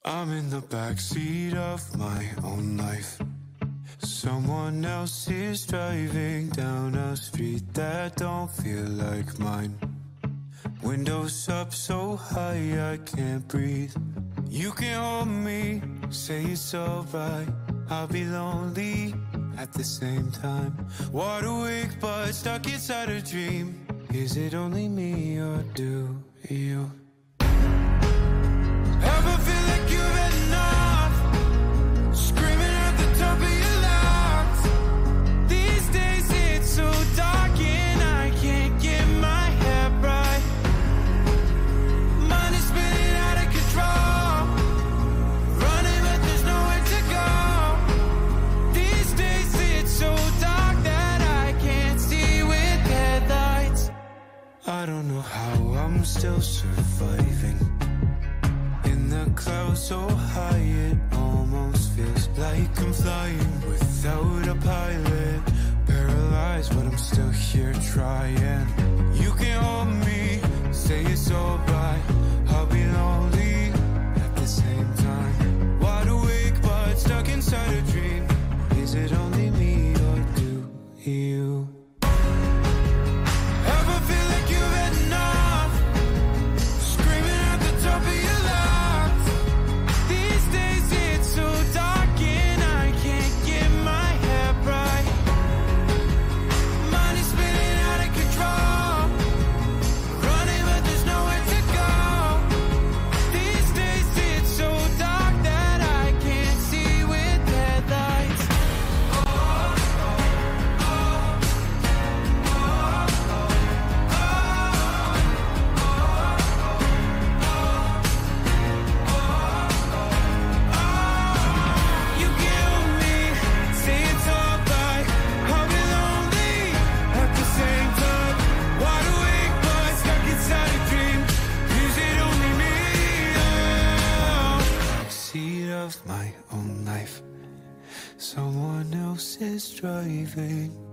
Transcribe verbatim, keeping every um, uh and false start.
I'm in the backseat of my own life. Someone else is driving down a street that don't feel like mine. Windows up so high I can't breathe. You can hold me, say it's alright. I'll be lonely at the same time. Wide awake but stuck inside a dream. Is it only me or do you ever feel like you've had enough? Screaming at the top of your lungs. These days it's so dark and I can't get my head right. Mind is spinning out of control. Running but there's nowhere to go. These days it's so dark that I can't see with headlights. I don't know how I'm still surviving. The clouds so high it almost feels like I'm flying without a pilot. Paralyzed but I'm still here trying. You can hold me, say it's alright. I'll be lonely at the same time. Wide awake but stuck inside a dream. Is it only me or do you ever feel like you've had enough? Screaming at the top of your lungs. My own life. Someone else is driving.